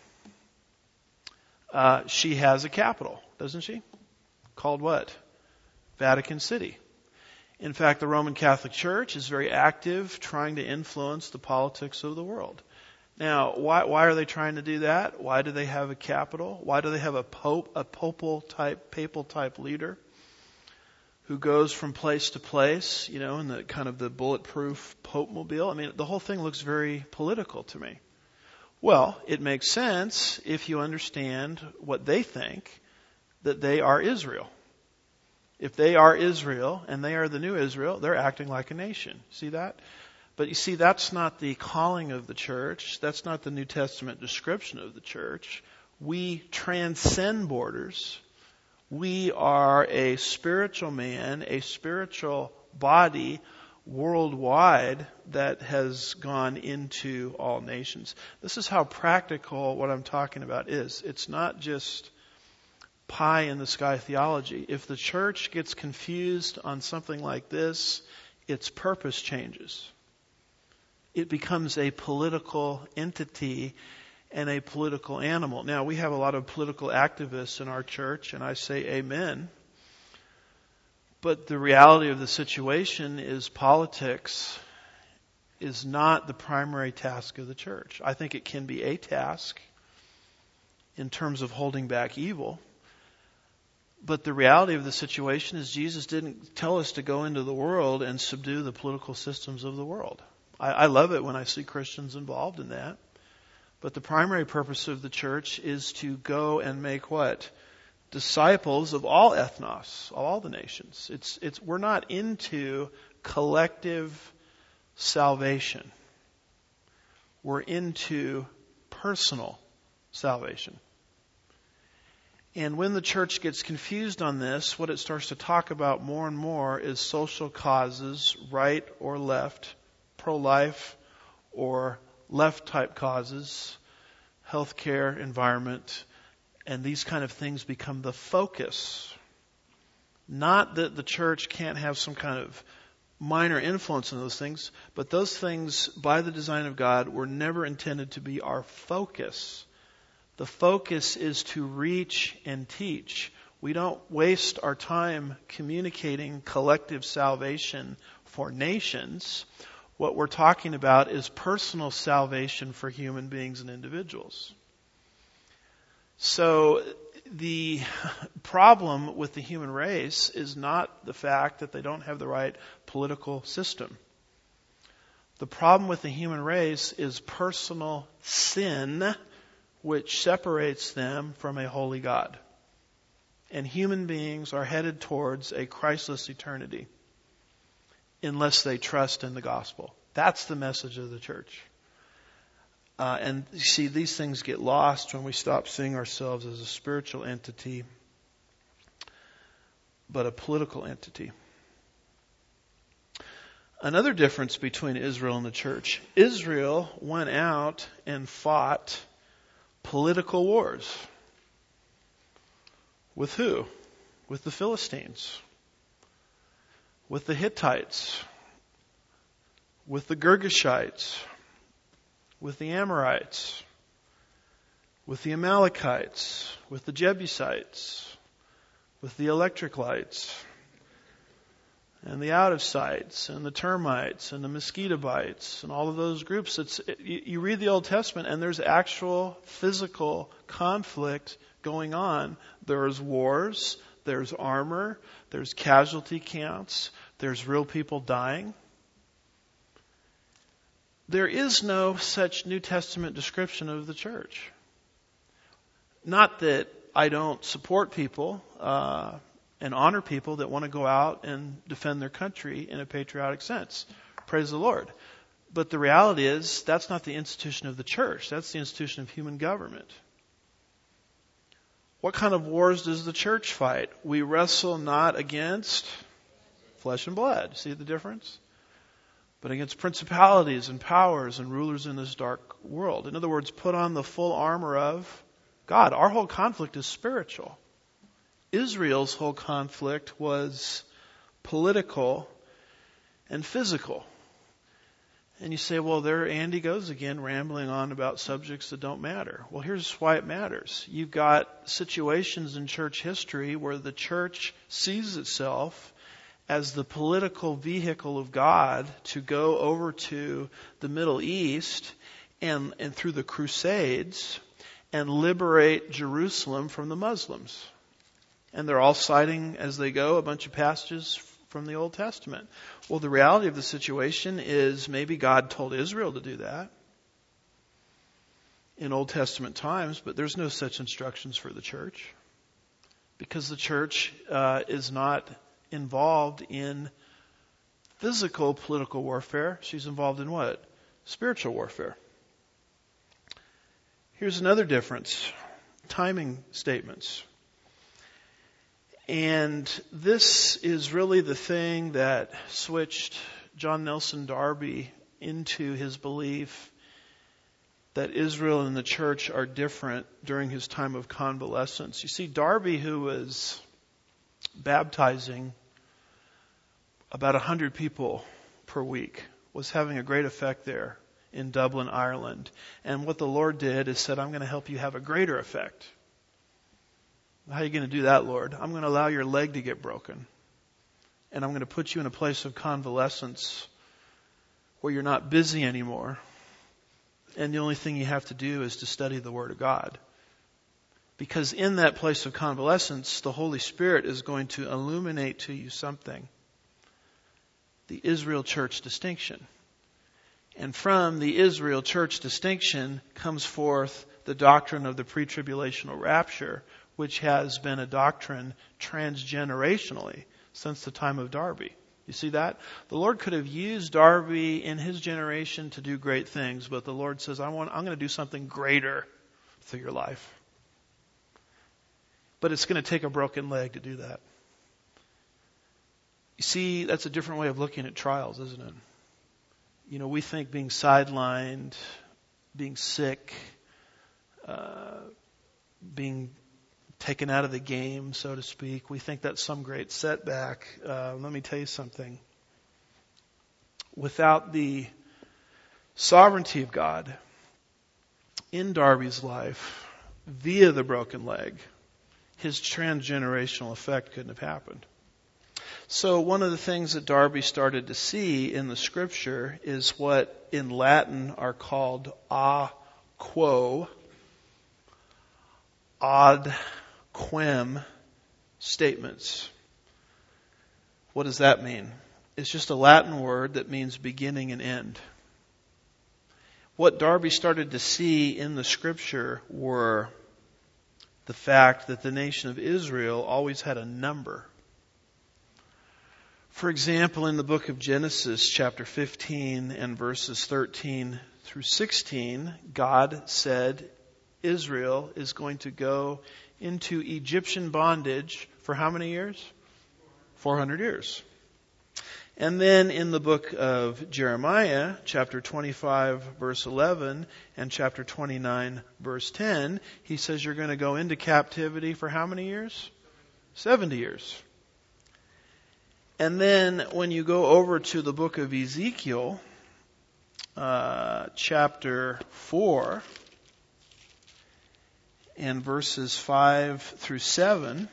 Uh, she has a capital, doesn't she? Called what? Vatican City. In fact, the Roman Catholic Church is very active trying to influence the politics of the world. Now, why, why are they trying to do that? Why do they have a capital? Why do they have a pope, a popal type, papal type leader who goes from place to place, you know, in the kind of the bulletproof Pope mobile? I mean, the whole thing looks very political to me. Well, it makes sense if you understand what they think, that they are Israel. If they are Israel and they are the new Israel, they're acting like a nation. See that? But you see, that's not the calling of the church. That's not the New Testament description of the church. We transcend borders. We are a spiritual man, a spiritual body worldwide that has gone into all nations. This is how practical what I'm talking about is. It's not just pie in the sky theology. If the church gets confused on something like this, its purpose changes. It becomes a political entity and a political animal. Now, we have a lot of political activists in our church, and I say amen. But the reality of the situation is politics is not the primary task of the church. I think it can be a task in terms of holding back evil. But the reality of the situation is Jesus didn't tell us to go into the world and subdue the political systems of the world. I, I love it when I see Christians involved in that. But the primary purpose of the church is to go and make what? Disciples of all ethnos, all the nations. It's, it's, we're not into collective salvation. We're into personal salvation. And when the church gets confused on this, what it starts to talk about more and more is social causes, right or left, pro-life or left-type causes, healthcare, environment, and these kind of things become the focus. Not that the church can't have some kind of minor influence on those things, but those things, by the design of God, were never intended to be our focus. The focus is to reach and teach. We don't waste our time communicating collective salvation for nations. What we're talking about is personal salvation for human beings and individuals. So the problem with the human race is not the fact that they don't have the right political system. The problem with the human race is personal sin, which separates them from a holy God. And human beings are headed towards a Christless eternity unless they trust in the gospel. That's the message of the church. Uh, and you see, these things get lost when we stop seeing ourselves as a spiritual entity, but a political entity. Another difference between Israel and the church. Israel went out and fought political wars. With who? With the Philistines. With the Hittites. With the Girgashites. With the Amorites. With the Amalekites. With the Jebusites. With the electric lights. And the out of sights, and the termites, and the mosquito bites, and all of those groups. It's, it, you read the Old Testament, and there's actual physical conflict going on. There's wars, there's armor, there's casualty counts, there's real people dying. There is no such New Testament description of the church. Not that I don't support people, uh, and honor people that want to go out and defend their country in a patriotic sense. Praise the Lord. But the reality is, that's not the institution of the church. That's the institution of human government. What kind of wars does the church fight? We wrestle not against flesh and blood. See the difference? But against principalities and powers and rulers in this dark world. In other words, put on the full armor of God. Our whole conflict is spiritual. Israel's whole conflict was political and physical. And you say, well, there Andy goes again, rambling on about subjects that don't matter. Well, here's why it matters. You've got situations in church history where the church sees itself as the political vehicle of God to go over to the Middle East and, and through the Crusades and liberate Jerusalem from the Muslims. And they're all citing, as they go, a bunch of passages from the Old Testament. Well, the reality of the situation is maybe God told Israel to do that in Old Testament times, but there's no such instructions for the church. Because the church uh, is not involved in physical political warfare. She's involved in what? Spiritual warfare. Here's another difference. Timing statements. And this is really the thing that switched John Nelson Darby into his belief that Israel and the church are different during his time of convalescence. You see, Darby, who was baptizing about one hundred people per week, was having a great effect there in Dublin, Ireland. And what the Lord did is said, I'm going to help you have a greater effect. How are you going to do that, Lord? I'm going to allow your leg to get broken. And I'm going to put you in a place of convalescence where you're not busy anymore. And the only thing you have to do is to study the Word of God. Because in that place of convalescence, the Holy Spirit is going to illuminate to you something. The Israel church distinction. And from the Israel church distinction comes forth the doctrine of the pre-tribulational rapture, which has been a doctrine transgenerationally since the time of Darby. You see that? The Lord could have used Darby in his generation to do great things, but the Lord says, I want, I'm going to do something greater through your life. But it's going to take a broken leg to do that. You see, that's a different way of looking at trials, isn't it? You know, we think being sidelined, being sick, uh, being taken out of the game, so to speak, we think that's some great setback. Uh, let me tell you something. Without the sovereignty of God in Darby's life, via the broken leg, his transgenerational effect couldn't have happened. So one of the things that Darby started to see in the Scripture is what in Latin are called a quo, ad quem statements. What does that mean? It's just a Latin word that means beginning and end. What Darby started to see in the Scripture were the fact that the nation of Israel always had a number. For example, in the book of Genesis, chapter fifteen and verses thirteen through sixteen, God said Israel is going to go into Egyptian bondage for how many years? four hundred years. And then in the book of Jeremiah, chapter twenty-five, verse eleven, and chapter twenty-nine, verse ten, he says you're going to go into captivity for how many years? seventy years. And then when you go over to the book of Ezekiel, uh, chapter four, and verses five through seven,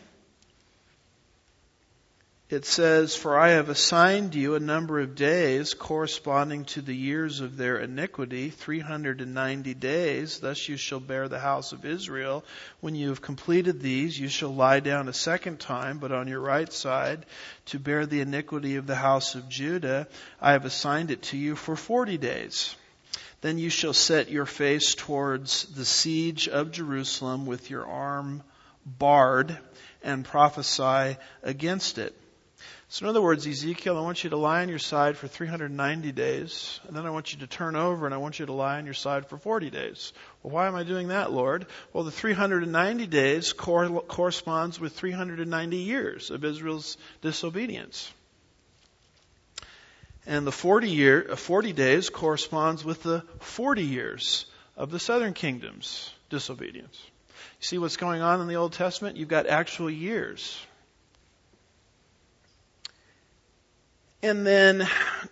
it says, For I have assigned you a number of days corresponding to the years of their iniquity, three hundred ninety days. Thus you shall bear the house of Israel. When you have completed these, you shall lie down a second time, but on your right side, to bear the iniquity of the house of Judah. I have assigned it to you for forty days. Then you shall set your face towards the siege of Jerusalem with your arm bared and prophesy against it. So in other words, Ezekiel, I want you to lie on your side for three hundred ninety days, and then I want you to turn over and I want you to lie on your side for forty days. Well, why am I doing that, Lord? Well, the three hundred ninety days cor- corresponds with three hundred ninety years of Israel's disobedience. And the forty year, forty days corresponds with the forty years of the southern kingdom's disobedience. You see what's going on in the Old Testament? You've got actual years. And then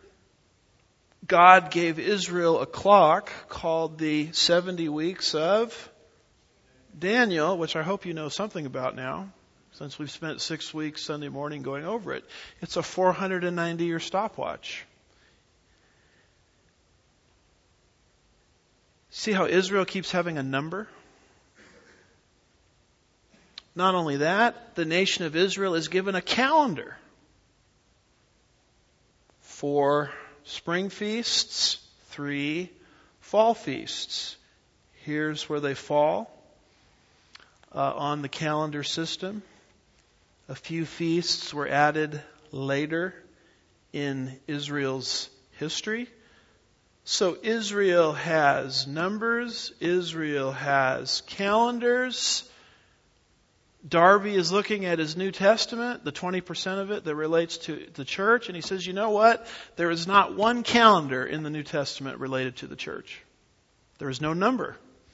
God gave Israel a clock called the seventy weeks of Daniel, which I hope you know something about now, since we've spent six weeks Sunday morning going over it. It's a four hundred ninety year stopwatch. See how Israel keeps having a number? Not only that, the nation of Israel is given a calendar. Four spring feasts, three fall feasts. Here's where they fall uh, on the calendar system. A few feasts were added later in Israel's history. So Israel has numbers, Israel has calendars. Darby is looking at his New Testament, the twenty percent of it that relates to the church, and he says, you know what? There is not one calendar in the New Testament related to the church. There is no number.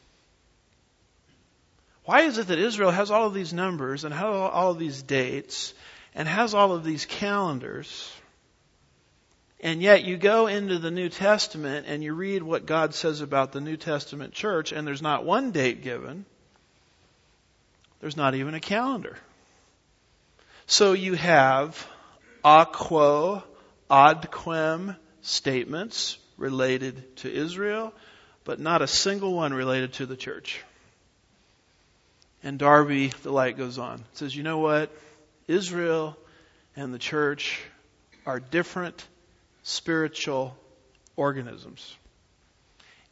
Why is it that Israel has all of these numbers and has all of these dates and has all of these calendars, and yet you go into the New Testament and you read what God says about the New Testament church, and there's not one date given? There's not even a calendar. So you have a quo, ad quem statements related to Israel, but not a single one related to the church. And Darby, the light goes on. It says, you know what? Israel and the church are different spiritual organisms.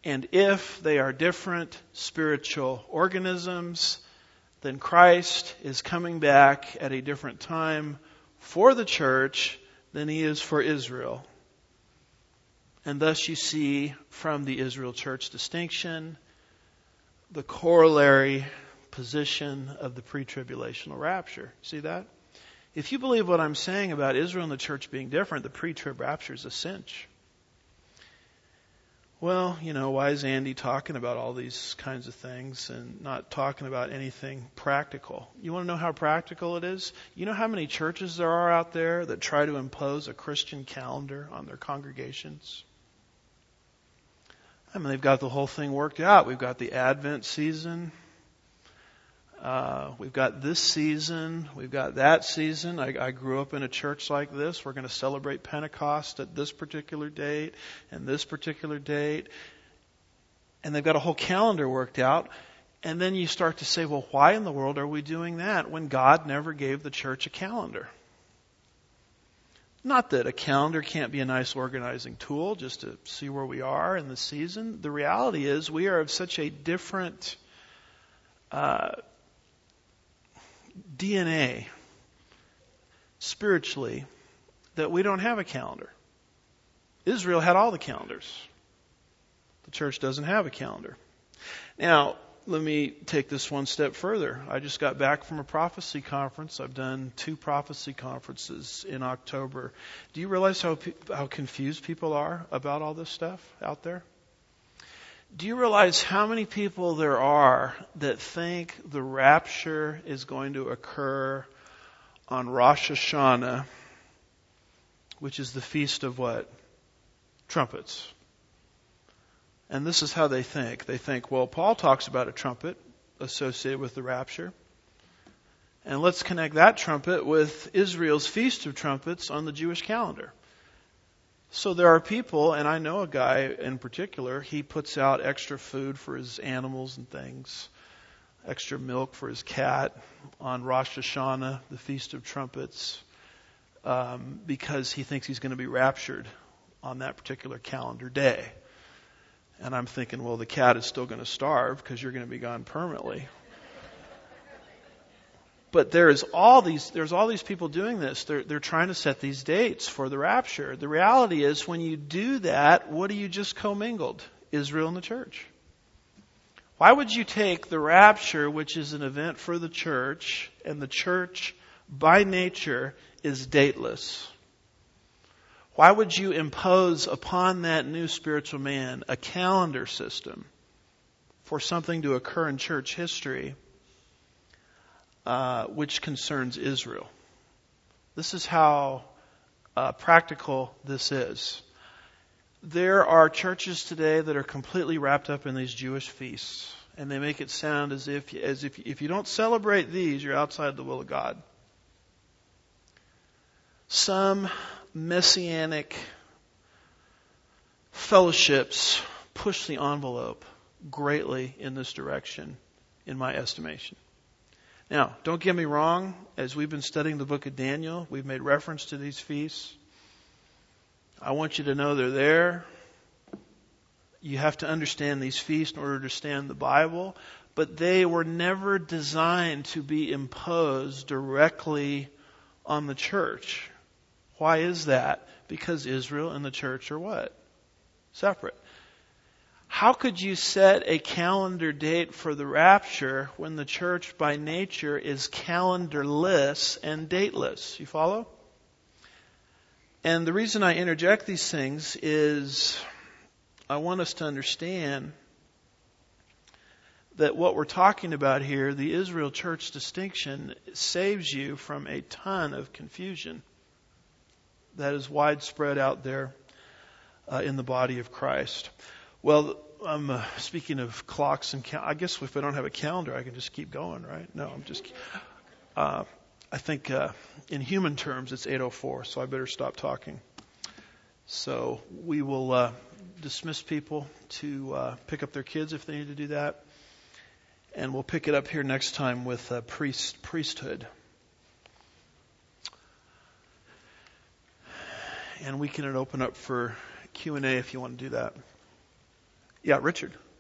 And if they are different spiritual organisms, then Christ is coming back at a different time for the church than he is for Israel. And thus you see from the Israel church distinction the corollary position of the pre-tribulational rapture. See that? If you believe what I'm saying about Israel and the church being different, the pre-trib rapture is a cinch. Well, you know, why is Andy talking about all these kinds of things and not talking about anything practical? You want to know how practical it is? You know how many churches there are out there that try to impose a Christian calendar on their congregations? I mean, they've got the whole thing worked out. We've got the Advent season. Uh, we've got this season. We've got that season. I, I grew up in a church like this. We're going to celebrate Pentecost at this particular date and this particular date. And they've got a whole calendar worked out. And then you start to say, well, why in the world are we doing that when God never gave the church a calendar? Not that a calendar can't be a nice organizing tool just to see where we are in the season. The reality is we are of such a different uh, D N A spiritually that we don't have a calendar. Israel had all the calendars. The church doesn't have a calendar. Now, let me take this one step further. I just got back from a prophecy conference. I've done two prophecy conferences in October. Do you realize how how confused people are about all this stuff out there? Do you realize how many people there are that think the rapture is going to occur on Rosh Hashanah, which is the feast of what? Trumpets. And this is how they think. They think, well, Paul talks about a trumpet associated with the rapture. And let's connect that trumpet with Israel's Feast of Trumpets on the Jewish calendar. So there are people, and I know a guy in particular, he puts out extra food for his animals and things, extra milk for his cat on Rosh Hashanah, the Feast of Trumpets, um, because he thinks he's going to be raptured on that particular calendar day. And I'm thinking, well, the cat is still going to starve because you're going to be gone permanently. But there is all these, there's all these people doing this. They're, they're trying to set these dates for the rapture. The reality is when you do that, what do you just commingled? Israel and the church. Why would you take the rapture, which is an event for the church, and the church by nature is dateless? Why would you impose upon that new spiritual man a calendar system for something to occur in church history uh, which concerns Israel? This is how uh, practical this is. There are churches today that are completely wrapped up in these Jewish feasts, and they make it sound as if as if if you don't celebrate these, you're outside the will of God. Some messianic fellowships push the envelope greatly in this direction, in my estimation. Now, don't get me wrong. As we've been studying the book of Daniel, we've made reference to these feasts. I want you to know they're there. You have to understand these feasts in order to understand the Bible. But they were never designed to be imposed directly on the church. Why is that? Because Israel and the church are what? Separate. How could you set a calendar date for the rapture when the church by nature is calendarless and dateless? You follow? And the reason I interject these things is I want us to understand that what we're talking about here, the Israel church distinction, saves you from a ton of confusion that is widespread out there uh, in the body of Christ. Well, I'm uh, speaking of clocks and cal- I guess if I don't have a calendar, I can just keep going, right? No, I'm just. Uh, I think uh, in human terms it's eight oh four, so I better stop talking. So we will uh, dismiss people to uh, pick up their kids if they need to do that, and we'll pick it up here next time with uh, priest priesthood. And we can open up for Q and A if you want to do that. Yeah, Richard.